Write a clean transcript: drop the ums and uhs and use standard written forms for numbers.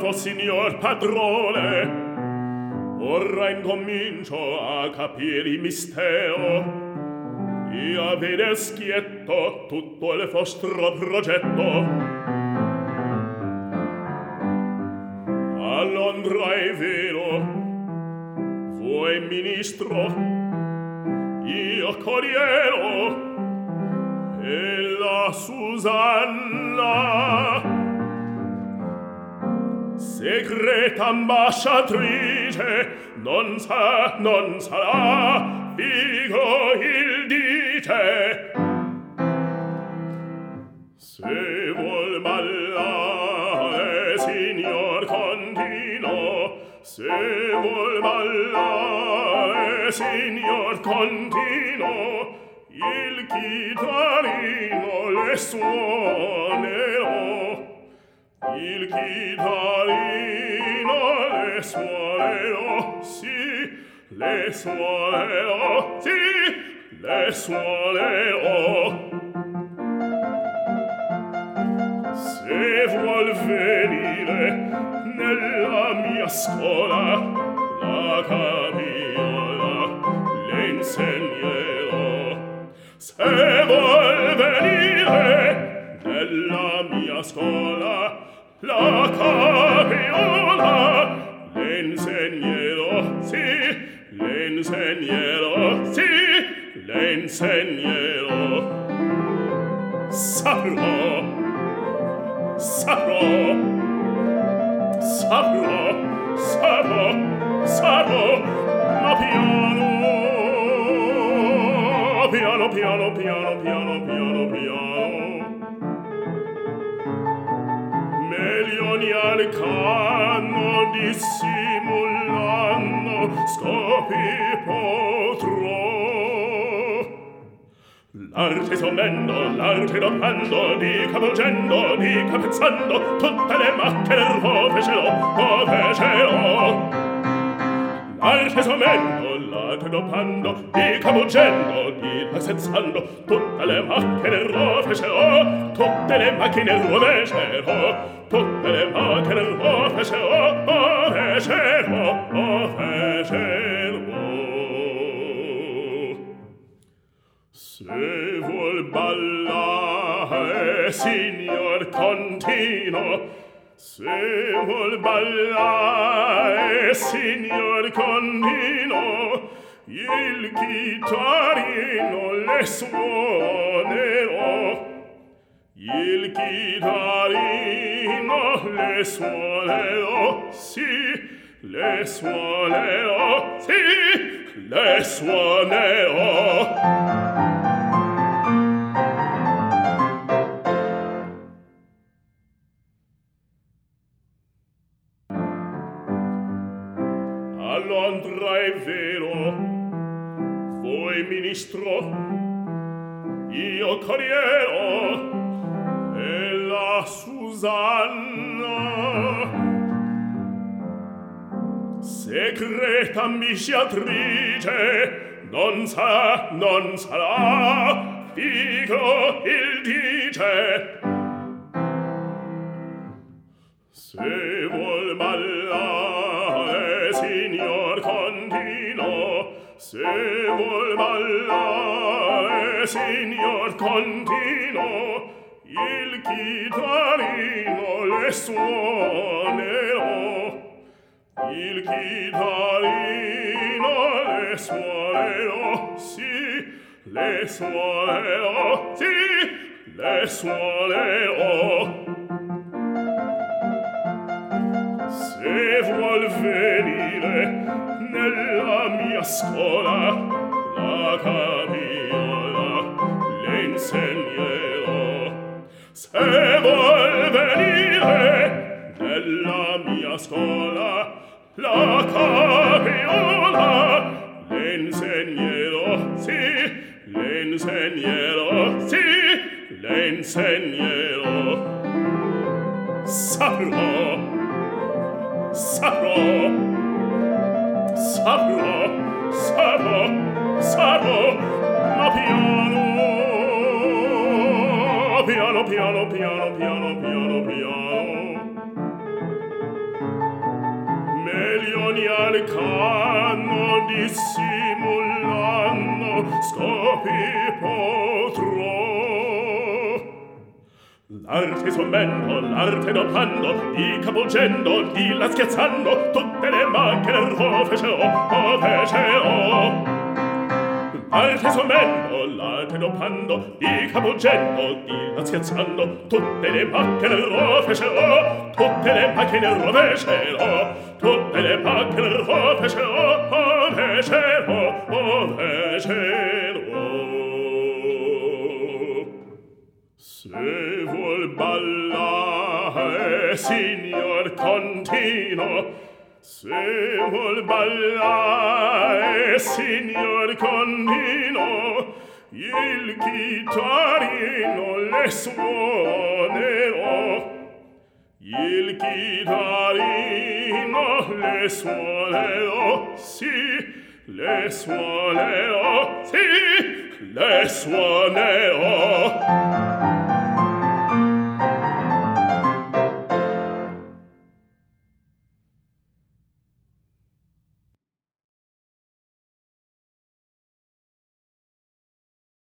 chiamato signor padrone. Ora incomincio a capire il mistero e a vedere schietto tutto il vostro progetto. A Londra è vero, voi ministro, io corriero e la Susanna segreta ambasciatrice non sarà figo il dice. Se vuol ballare signor Contino, se vuol ballare signor Contino, il chitarrino le suonerò, il chitarrino le suonerò, sì, le suonerò, sì, le suonerò. Se vuol venire nella mia scuola, la capiola le insegnerò. Se vuol venire nella mia scuola, la capiola le insegnerò, sì, le insegnerò, sì, le insegnerò. Saprò, saprò, saprò, saprò, saprò, ma piano, piano, piano, piano, piano, piano, piano. Milioni al canno dissimulando scopi potrò. L'arte somendo, l'arte doppando, di capoggendo, di capezzando, tutte le macchine rovescerò. L'arte somendo, l'arte doppando, di capoggendo, di capezzando, tutte le macchine rovescerò, tutte le macchine rovescerò, tutte le macchine rovescerò, rovescerò, rovescerò. Se vuol ballare signor Contino, se vuol ballare signor Contino, il chitarrino le suonerò, il chitarrino le suonerò, sì, le suonerò, sì, le suonerò. A Londra è vero, voi ministro, io corriero e la Susanna segreta ambasciatrice non sarà figo il dice. Se vuol ballare signor Contino, se vuol ballare signor Contino, il chitarrino le suonerò, il chitarrino le suonerò, sì, le suonerò, sì, le suonerò. Se vuol venire nella mia scuola, la capiola le insegnerò. Se vuol venire nella mia scuola, la capiola le insegnerò, sì, le insegnerò, sì, le insegnerò. Saprò, saprò, saprò, saprò, saprò, ma piano, piano, piano, piano, piano, piano, piano. dissimulando scopi potrò. L'arte sommendo, l'arte dopando, di capoggendo, di la schiazzando, tutte le macchine rovescerò. L'arte sommendo, l'arte dopando, di capoggendo, di la schiazzando, tutte le macchine rovescerò. Tutte le macchine rovescerò. Tutte le macchine rovescerò. Se vuol ballare, signor Contino, se vuol ballare, signor Contino, il chitarrino le suonerò. Il chitarrino le suonerò, sì, le suonerò, sì, le suonerò.